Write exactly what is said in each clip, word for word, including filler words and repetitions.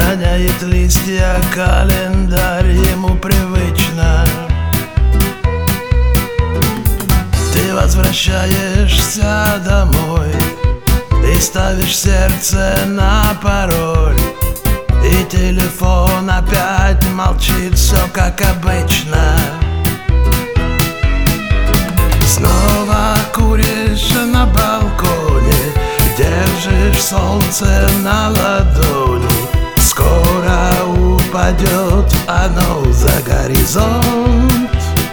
Роняет листья календарь, ему привычно. Ты возвращаешься домой и ставишь сердце на пароль, и телефон опять молчит, все как обычно. Снова куришь на балконе, держишь солнце на ладони. Скоро упадет оно за горизонт.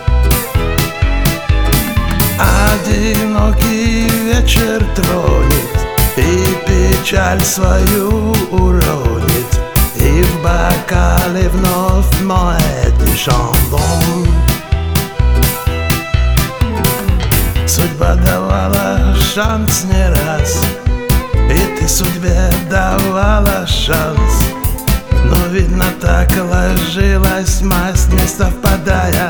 Одинокий вечер тронет и печаль свою уронит, и в бокале вновь моет шандон. Судьба давала шанс не раз, и ты судьбе давала шанс. Но видно, так ложилась масть, не совпадая.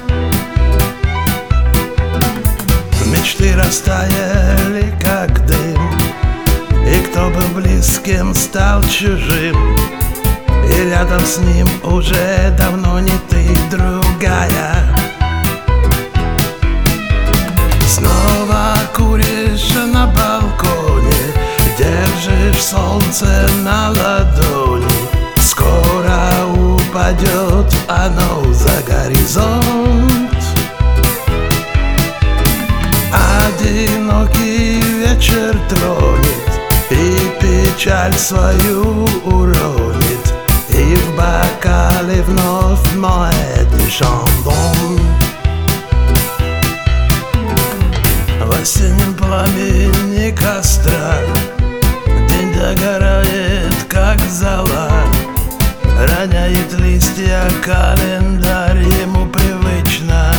Мечты растаяли, как дым, и кто был близким, стал чужим. И рядом с ним уже давно не ты, другая. Снова куришь на балконе, держишь солнце на ладони. Скоро упадет оно за горизонт. Одинокий вечер тронет и печаль свою уронит, и в бокале вновь моет шандон. В осеннем пламени костра день догорает, как зола. Роняет листья календарь, ему привычно.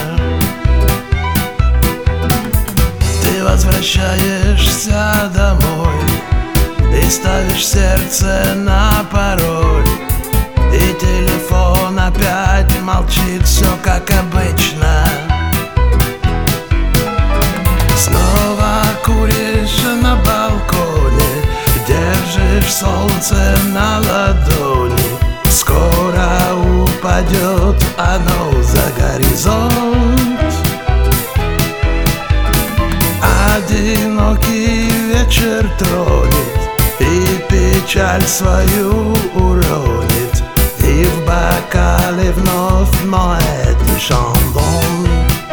Ты возвращаешься домой и ставишь сердце на пароль, и телефон опять молчит, все как обычно. Снова куришь на балконе, держишь солнце на ладони. Скоро упадет оно за горизонт. Одинокий вечер тронет и печаль свою уронит, и в бокале вновь моет шандон.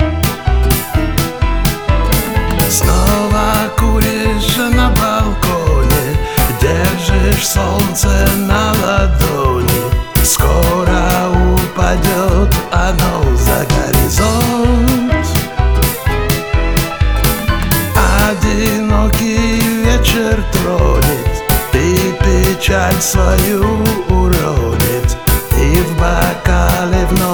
Снова куришь на балконе, держишь солнце на ладони. Скоро упадет оно за горизонт. Одинокий вечер тронет и печаль свою уронит, и в бокале вновь